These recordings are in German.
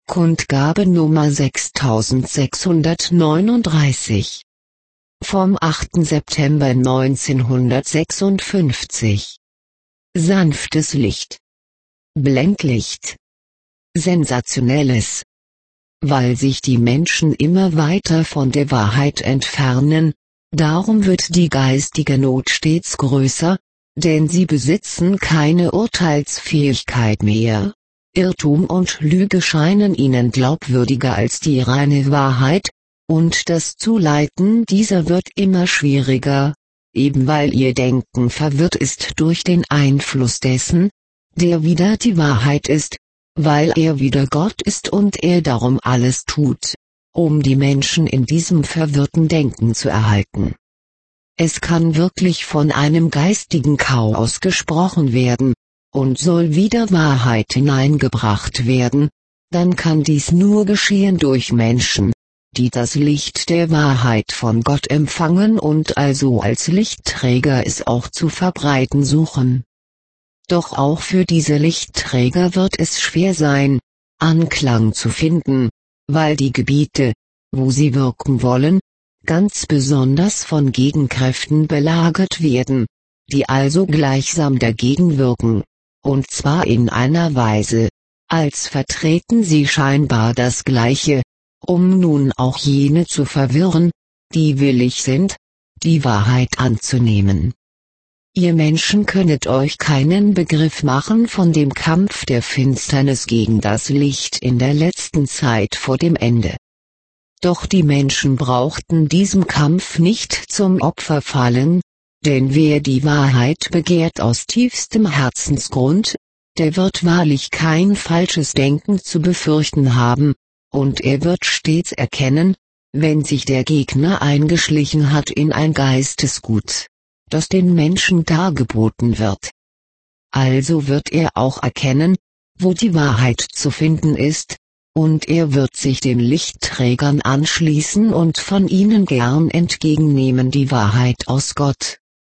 Kundgabe Nummer 6639 vom 8. September 1956. Sanftes Licht. Blendlicht. Sensationelles. Weil sich die Menschen immer weiter von der Wahrheit entfernen, darum wird die geistige Not stets größer, denn sie besitzen keine Urteilsfähigkeit mehr. Irrtum und Lüge scheinen ihnen glaubwürdiger als die reine Wahrheit, und das Zuleiten dieser wird immer schwieriger, eben weil ihr Denken verwirrt ist durch den Einfluss dessen, der wieder die Wahrheit ist, weil er wieder Gott ist und er darum alles tut, um die Menschen in diesem verwirrten Denken zu erhalten. Es kann wirklich von einem geistigen Chaos gesprochen werden, und soll wieder Wahrheit hineingebracht werden, dann kann dies nur geschehen durch Menschen, die das Licht der Wahrheit von Gott empfangen und also als Lichtträger es auch zu verbreiten suchen. Doch auch für diese Lichtträger wird es schwer sein, Anklang zu finden, weil die Gebiete, wo sie wirken wollen, ganz besonders von Gegenkräften belagert werden, die also gleichsam dagegen wirken. Und zwar in einer Weise, als vertreten sie scheinbar das Gleiche, um nun auch jene zu verwirren, die willig sind, die Wahrheit anzunehmen. Ihr Menschen könnet euch keinen Begriff machen von dem Kampf der Finsternis gegen das Licht in der letzten Zeit vor dem Ende. Doch die Menschen brauchten diesem Kampf nicht zum Opfer fallen, denn wer die Wahrheit begehrt aus tiefstem Herzensgrund, der wird wahrlich kein falsches Denken zu befürchten haben, und er wird stets erkennen, wenn sich der Gegner eingeschlichen hat in ein Geistesgut, das den Menschen dargeboten wird. Also wird er auch erkennen, wo die Wahrheit zu finden ist, und er wird sich den Lichtträgern anschließen und von ihnen gern entgegennehmen die Wahrheit aus Gott.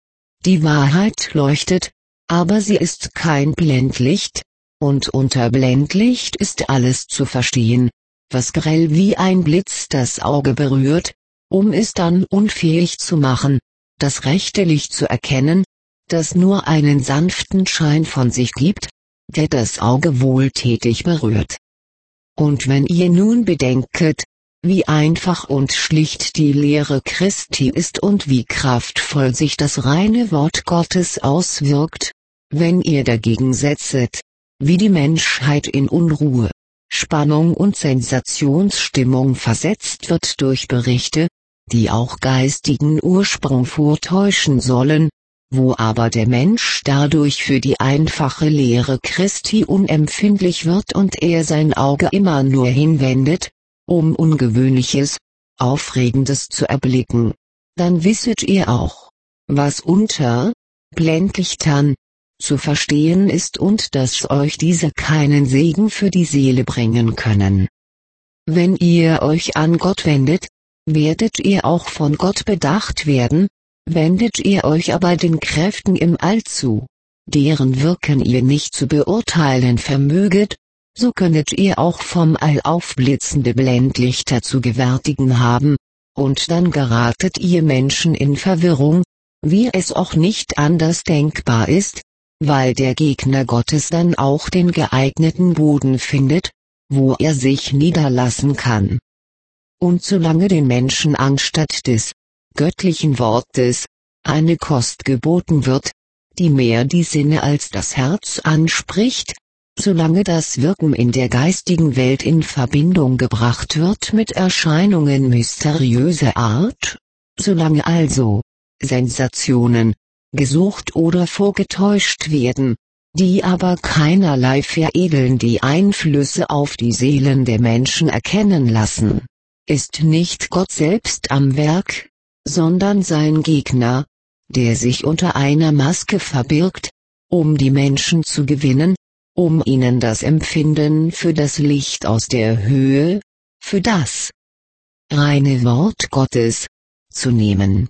Die Wahrheit leuchtet, aber sie ist kein Blendlicht, und unter Blendlicht ist alles zu verstehen, was grell wie ein Blitz das Auge berührt, um es dann unfähig zu machen, das rechte Licht zu erkennen, das nur einen sanften Schein von sich gibt, der das Auge wohltätig berührt. Und wenn ihr nun bedenket, wie einfach und schlicht die Lehre Christi ist und wie kraftvoll sich das reine Wort Gottes auswirkt, wenn ihr dagegen setzet, wie die Menschheit in Unruhe, Spannung und Sensationsstimmung versetzt wird durch Berichte, die auch geistigen Ursprung vortäuschen sollen, wo aber der Mensch dadurch für die einfache Lehre Christi unempfindlich wird und er sein Auge immer nur hinwendet, um Ungewöhnliches, Aufregendes zu erblicken, dann wisset ihr auch, was unter Blendlichtern zu verstehen ist und dass euch diese keinen Segen für die Seele bringen können. Wenn ihr euch an Gott wendet, werdet ihr auch von Gott bedacht werden, wendet ihr euch aber den Kräften im All zu, deren Wirken ihr nicht zu beurteilen vermöget, so könnet ihr auch vom All aufblitzende Blendlichter zu gewärtigen haben, und dann geratet ihr Menschen in Verwirrung, wie es auch nicht anders denkbar ist, weil der Gegner Gottes dann auch den geeigneten Boden findet, wo er sich niederlassen kann. Und solange den Menschen anstatt des göttlichen Wortes eine Kost geboten wird, die mehr die Sinne als das Herz anspricht, solange das Wirken in der geistigen Welt in Verbindung gebracht wird mit Erscheinungen mysteriöser Art, solange also Sensationen gesucht oder vorgetäuscht werden, die aber keinerlei veredelnde Einflüsse auf die Seelen der Menschen erkennen lassen, ist nicht Gott selbst am Werk, sondern sein Gegner, der sich unter einer Maske verbirgt, um die Menschen zu gewinnen, um ihnen das Empfinden für das Licht aus der Höhe, für das reine Wort Gottes, zu nehmen.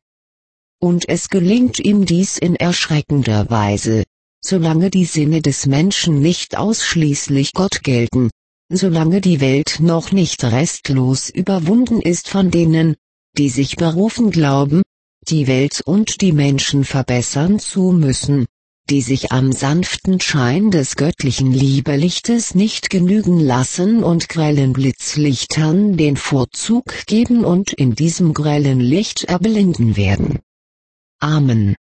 Und es gelingt ihm dies in erschreckender Weise, solange die Sinne des Menschen nicht ausschließlich Gott gelten, solange die Welt noch nicht restlos überwunden ist von denen, die sich berufen glauben, die Welt und die Menschen verbessern zu müssen, die sich am sanften Schein des göttlichen Liebelichtes nicht genügen lassen und grellen Blitzlichtern den Vorzug geben und in diesem grellen Licht erblinden werden. Amen.